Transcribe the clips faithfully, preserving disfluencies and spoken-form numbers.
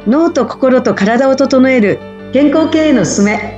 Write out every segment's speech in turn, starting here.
脳と心と体を整える健康経営のすすめ。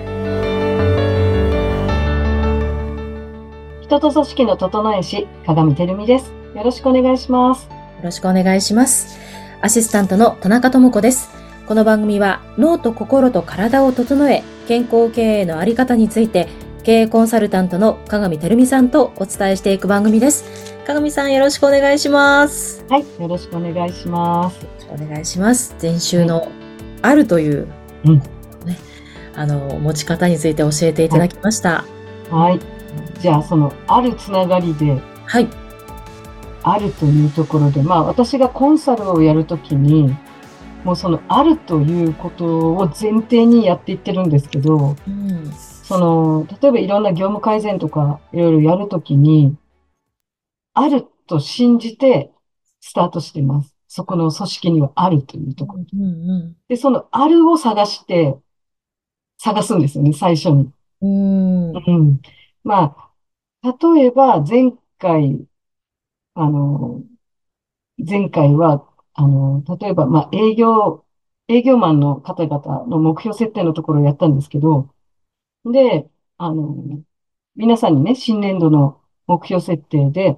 人と組織の整え師、鏡てるみです。よろしくお願いします。 よろしくお願いします。アシスタントの田中智子です。この番組は脳と心と体を整え、健康経営のあり方について、経営コンサルタントの鏡てるみさんとお伝えしていく番組です。鏡さん、よろしくお願いします。 はい、よろしくお願いします。 お願いします。前週のあるという、 うんね、あの持ち方について教えていただきました。 はい。はい、じゃあそのあるつながりで、 はい。 あるというところで、まあ私がコンサルをやるときに、もうそのあるということを前提にやっていってるんですけど、 うん、 その例えばいろんな業務改善とかいろいろやるときに、あると信じてスタートしています。そこの組織にはあるというところ。 うんうんで、そのあるを探して、探すんですよね、最初に。 うん。うん。 うん。まあ、例えば前回、あの、前回は、あの、例えば、まあ、営業、営業マンの方々の目標設定のところをやったんですけど、で、あの、皆さんにね、新年度の目標設定で、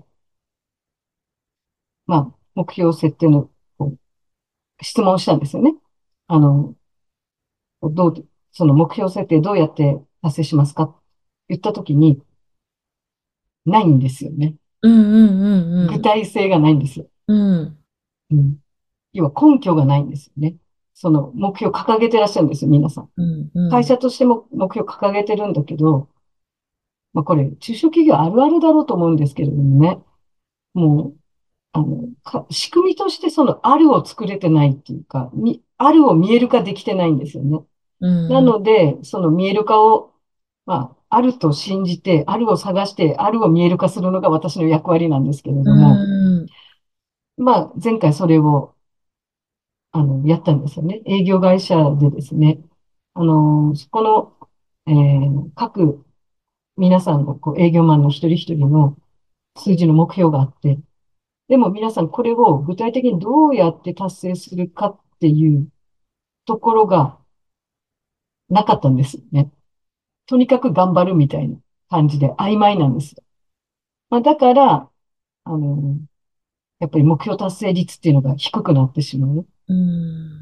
まあ、目標設定のこう質問をしたんですよね。あの、どう、その目標設定どうやって達成しますかって言ったときに、ないんですよね。 うんうんうん具体性がないんですよ。 うん。うん。 うん。要は根拠がないんですよね。その目標を掲げてらっしゃるんですよ、皆さん。 うんうん。 会社としても目標を掲げてるんだけど、まあこれ、中小企業あるあるだろうと思うんですけれどもね。もう、あの、か仕組みとしてそのあるを作れてないっていうか、み、あるを見える化できてないんですよね。なうんので、その見える化を、まあ、あると信じて、あるを探して、あるを見える化するのが私の役割なんですけれうども、 んまあ、前回それを、あの、やったんですよね。営業会社でですね、あの、そこの、えー各皆さんのこう営業マンの一人一人の数字の目標があって、でも皆さんこれを具体的にどうやって達成するかっていうところがなかったんですよね。とにかく頑張るみたいな感じで曖昧なんですよ。まあ、だから、あの、やっぱり目標達成率っていうのが低くなってしまう。 うん。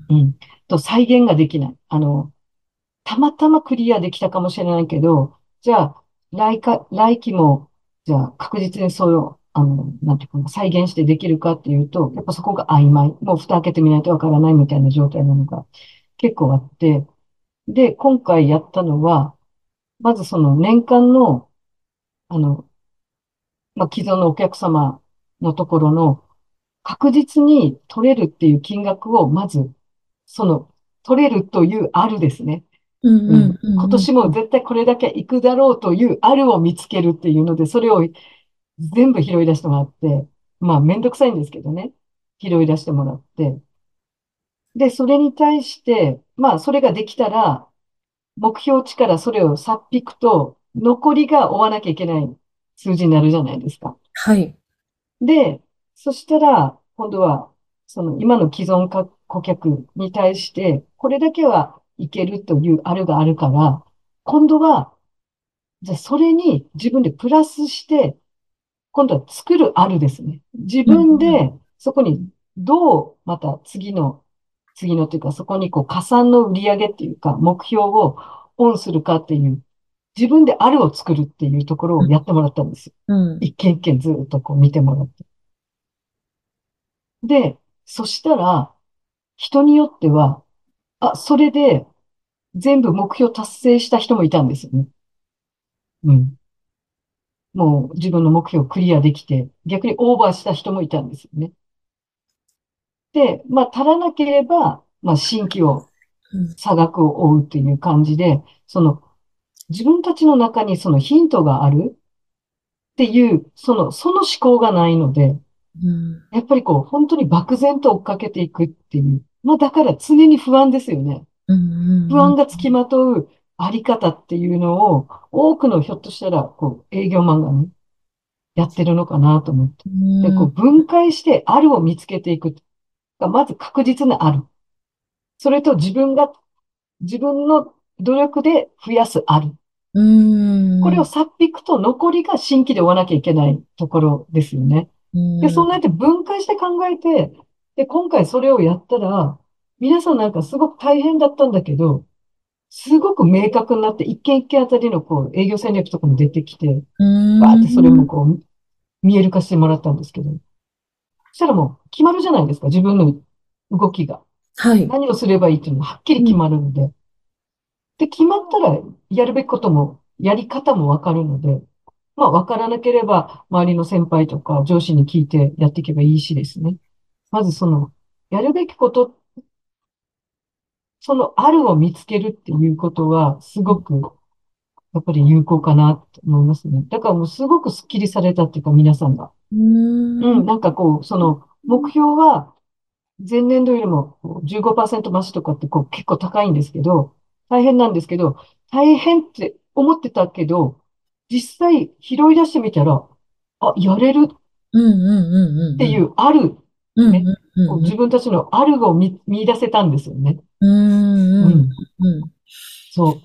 うん。と、再現ができない。あの、たまたまクリアできたかもしれないけど、じゃあ、来か、来期も、じゃあ、確実にそういう、あの、なんていうかな、再現してできるかっていうと、やっぱそこが曖昧。もう蓋開けてみないとわからないみたいな状態なのが結構あって、で、今回やったのは、まずその年間の、あの、まあ、既存のお客様のところの確実に取れるっていう金額を、まず、その、取れるというあるですね。 うんうんうん。今うん年も絶対これだけ行くだろうというあるを見つけるっていうので、それを全部拾い出してもらって、まあめんどくさいんですけどね。拾い出してもらって。で、それに対して、まあそれができたら、目標値からそれをさっぴくと、残りが追わなきゃいけない数字になるじゃないですか。 はい。 で、そしたら、今度は、その今の既存か顧客に対して、これだけはいけるというあるがあるから、今度は、じゃあそれに自分でプラスして、今度は作るあるですね。自うん分でそこにどうまた次の、次のというかそこにこう加算の売り上げっていうか目標をオンするかっていう、自分であるを作るっていうところをやってもらったんですよ。 うん。 一件一件ずっとこう見てもらって。で、そしたら人によっては、あ、それで全部目標達成した人もいたんですよね。うん。もう自分の目標をクリアできて、逆にオーバーした人もいたんですよね。で、まあ、足らなければ、まあ、新規を、 うん差額を追うっていう感じで、その、自分たちの中にそのヒントがあるっていう、その、その思考がないので、 うんやっぱりこう、本当に漠然と追っかけていくっていう。まあ、だから常に不安ですよね。 うんうん不安がつきまとうあり方っていうのを、多くのひょっとしたら、こう、営業マンがね、やってるのかなと思って。で、こう、 うん分解してあるを見つけていくが、まず確実なある。 それと自分が、自分の努力で増やすある。 うーん。 これをさっぴくと残りが新規で追わなきゃいけないところですよね。で、 うん。 そんなやって分解して考えて、で、今回それをやったら、皆さんなんかすごく大変だったんだけど、すごく明確になって、一件一件あたりのこう営業戦略とかも出てきて、 うバーってそれーん。 もこう見える化してもらったんですけど、そしたらもう決まるじゃないですか、自分の動きが。 はい。 何をすればいいっていうのがはっきり決うん。 まるので、で、決まったらやるべきことも、やり方もわかるので、まあわからなければ周りの先輩とか上司に聞いてやっていけばいいしですね。まずその、やるべきこと、そのあるを見つけるっていうことは、すごくやっぱり有効かなと思いますね。だからもうすごくスッキリされたっていうか皆さんが。 うーん。 うん、なんかこう、その目標は前年度よりもこうじゅうごパーセント増しとかってこう結構高いんですけど、大変なんですけど、大変って思ってたけど、実際拾い出してみたら、あ、やれるっうんうんうんうんていうある、 うん。うんね、 うんうんこう自分たちのあるを見、見出せたんですよね。 うん。うんうんうん。 うんそう。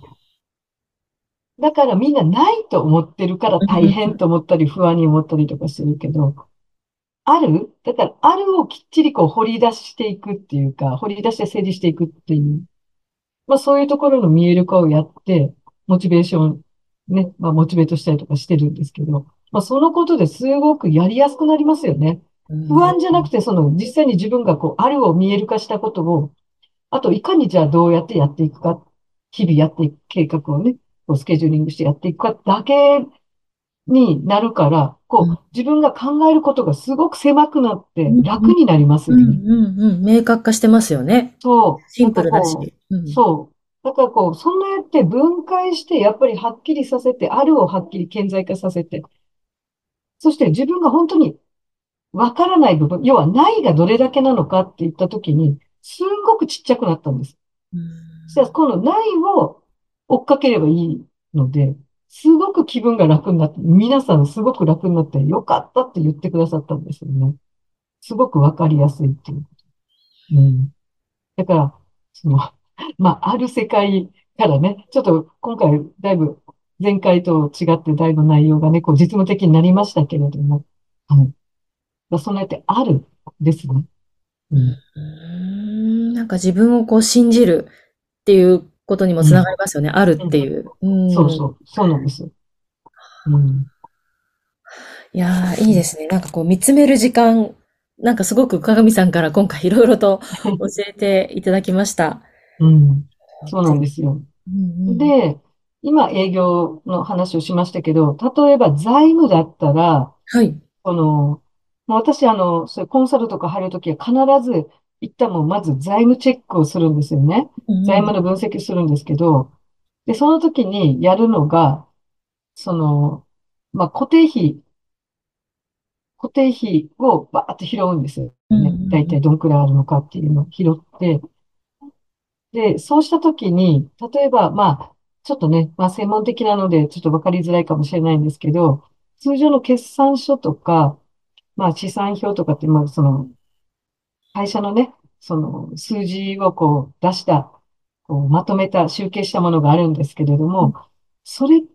だからみんなないと思ってるから大変と思ったり不安に思ったりとかするけど、あるだから、あるをきっちりこう掘り出していくっていうか、掘り出して整理していくっていう、まあそういうところの見える化をやって、モチベーション、ね、まあモチベートしたりとかしてるんですけど、まあそのことですごくやりやすくなりますよね。不安じゃなくて、その実際に自分がこう、あるを見える化したことを、あといかにじゃあどうやってやっていくか、日々やっていく計画をね、こうスケジューリングしてやっていくかだけになるから、こう、自分が考えることがすごく狭くなってうん楽になりますうんよね。 うんうん。明確化してますよね。 そう。なんシンプルだし。 かこうう、 ん。 そう。だからこう、そんなやって分解して、やっぱりはっきりさせて、あるをはっきり顕在化させて、そして自分が本当にわからない部分、要はないがどれだけなのかって言ったときに、すんごくちっちゃくなったんです。 うそしたらこのないを追っかければいいので、すごく気分が楽になって、皆さんすごく楽になってよかったって言ってくださったんですよね。すごくわかりやすいっていう。うん。だから、その、まあ、ある世界からね、ちょっと今回だいぶ前回と違ってだいぶ内容がね、こう実務的になりましたけれども、はい。まあそうやってあるですね。うん。 ん。なんか自分をこう信じるっていうことにもつながうん。 りますよね。あるっうん。 ていう。うん。 そうそう。そうなんですよ。うん。 いやー、いいですね。なんかこう見つめる時間、なんかすごく鏡さんから今回いろいろと教えていただきました。 うん。そうなんですよ。 うんうん。 で、今営業の話をしましたけど、例えば財務だったら、 はい。 この、まあ私、あの、そういうコンサルとか入るときは必ず、一旦もうまず財務チェックをするんですよね。財うんうん。 務の分析するんですけど、で、その時にやるのが、その、まあ固定費、固定費をバーッと拾うんですようんうね。だいたんいどんくらいあるのかっていうのを拾って、で、そうした時に、例えば、まあ、ちょっとね、まあ専門的なのでちょっとわかりづらいかもしれないんですけど、通常の決算書とか、まあ資産表とかって、まあその会社のね、その数字をこう出した、こうまとめた、集計したものがあるんですけれどうん。 も、それって、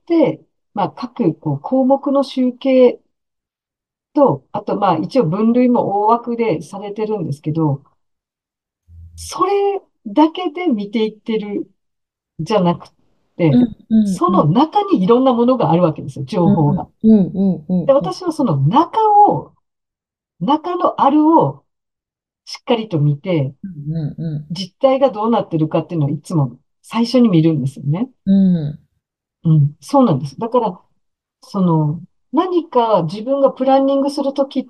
まあ各こう項目の集計と、あとまあ一応分類も大枠でされてるんですけど、それだけで見ていってるじゃなくて、 うんうんそのうん。 中にいろんなものがあるわけですよ、情うん報が。 うんうんうんで、 うん。 私はその中を、中のあるをしっかりと見て、 うんうんうん。 実態がどうなってるかっていうのをいつも最初に見るんですよね。 うん。 うん、そうなんです。だから、その、何か自分がプランニングするときって、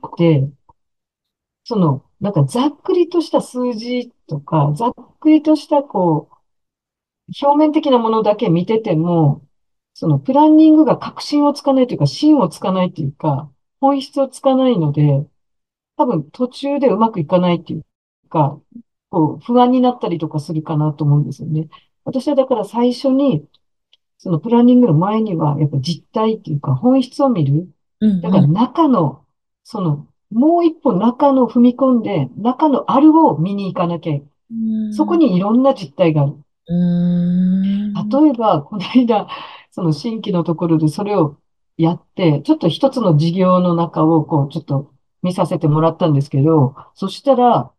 その、なんかざっくりとした数字とか、ざっくりとしたこう、表面的なものだけ見てても、そのプランニングが確信をつかないというか、芯をつかないというか、本質をつかないので、多分途中でうまくいかないっていうか、こう、不安になったりとかするかなと思うんですよね。私はだから最初に、そのプランニングの前には、やっぱ実態っていうか、本質を見る。だからうんうん。 中の、その、もう一歩中の踏み込んで、中のあるを見に行かなきゃそこにいろんな実態がある。 うーん。 例えば、この間、その新規のところでそれをやって、ちょっと一つの事業の中をこう、ちょっと見させてもらったんですけど、そしたら、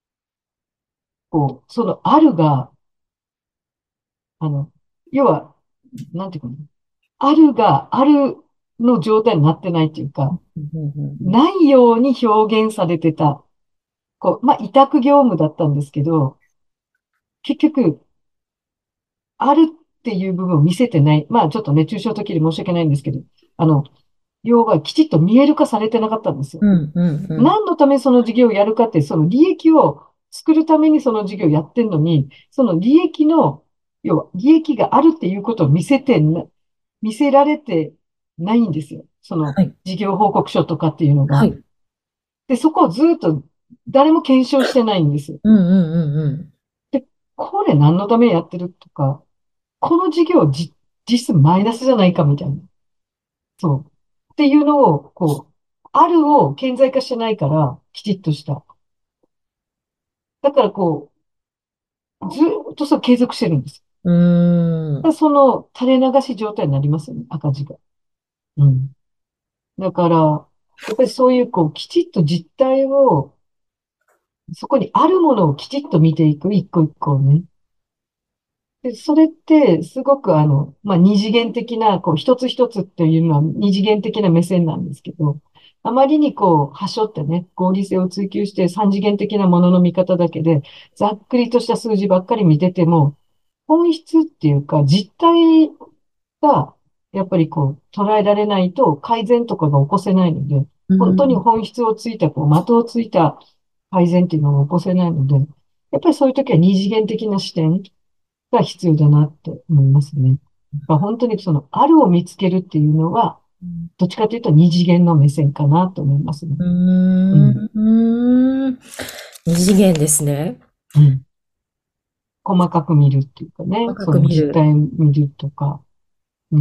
こう、そのあるが、あの、要は、なんていうかな、あるがあるの状態になってないっていうか、 うんうんうんないように表現されてた。こう、まあ、委託業務だったんですけど、結局、あるっていう部分を見せてない。まあ、ちょっとね、抽象的で申し訳ないんですけど、あの、要はきちっと見える化されてなかったんですよ。 うんうんうん。 何のためその事業をやるかって、その利益を作るためにその事業をやってんのに、その利益の、要は利益があるっていうことを見せてな、見せられてないんですよ。そのはい。 事業報告書とかっていうのが。 はい。 で、そこをずっと誰も検証してないんですよ。 うんうんうんで、これ何のためにやってるとか、この事業じ実質マイナスじゃないかみたいな。そう。っていうのを、こう、あるを顕在化してないから、きちっとした。だからこう、ずーっとそう継続してるんです。 うん。うーん。 だからその垂れ流し状態になりますよね、赤字が。うん。だから、やっぱりそういう、こう、きちっと実態を、そこにあるものをきちっと見ていく、一個一個をね。で、それって、すごくあの、まあ、二次元的な、こう、一つ一つっていうのは二次元的な目線なんですけど、あまりにこう、端折ってね、合理性を追求して三次元的なものの見方だけで、ざっくりとした数字ばっかり見てても、本質っていうか、実態が、やっぱりこう、捉えられないと改善とかが起こせないので、本当に本質をついた、こう、的をついた改善っていうのが起こせないので、やっぱりそういう時は二次元的な視点が必要だなって思いますね。まあ、本当にその、あるを見つけるっていうのは、どっちかというと二次元の目線かなと思いますね。 ううん。 ーん。二次元ですね。 うん。細かく見るっていうかね、 細かそのく見る。 実態を見るとか、うん。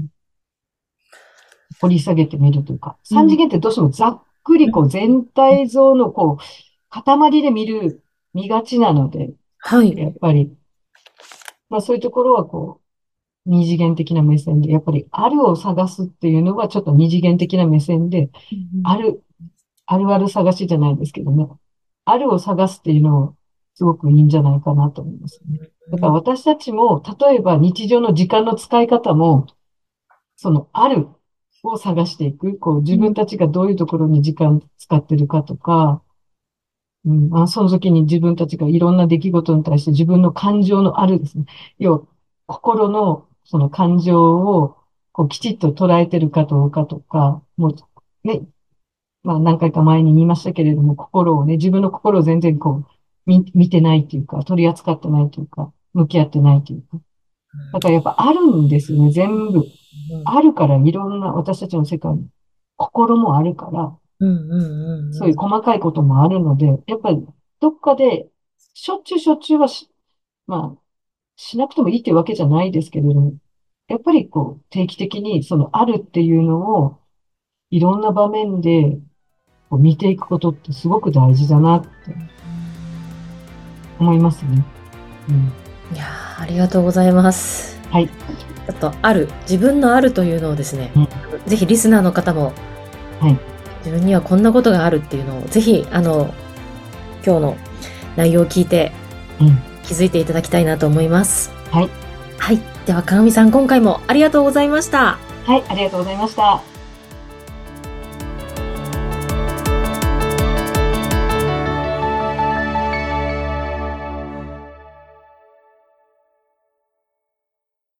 掘り下げてみるというか、 うん。 三次元ってどうしてもざっくりこう全体像のこう、塊で見る、見がちなので、 はい。 やっぱり、まあそういうところはこう、二次元的な目線で、やっぱりあるを探すっていうのはちょっと二次元的な目線で、ある、あるある探しじゃないですけどね。あるを探すっていうのをすごくいいんじゃないかなと思いますね。だから私たちも、例えば日常の時間の使い方も、そのあるを探していく。こう自分たちがどういうところに時間使ってるかとか、うん、あ、その時に自分たちがいろんな出来事に対して自分の感情のあるですね。要は、心のその感情をこうきちっと捉えてるかどうかとか、もうね、まあ何回か前に言いましたけれども、心をね、自分の心を全然こう、見、見てないっていうか、取り扱ってないというか、向き合ってないというか。だからやっぱあるんですよね、全部。あるからいろんな私たちの世界に心もあるから、 うんうんうんうん。 そういう細かいこともあるので、やっぱりどっかで、しょっちゅうしょっちゅうはし、まあ、しなくてもいいっていうわけじゃないですけれども、やっぱりこう、定期的にそのあるっていうのをいろんな場面でこう見ていくことってすごく大事だなって思いますね。うん。 いやー、ありがとうございます。 はい。 ちょっとある、自分のあるというのをですね、 うんぜひリスナーの方も、 はい。 自分にはこんなことがあるっていうのを、ぜひ、あの、今日の内容を聞いてうん。 気づいていただきたいなと思います。 はい。 はい。では、かがみさん、今回もありがとうございました。 はい。ありがとうございました。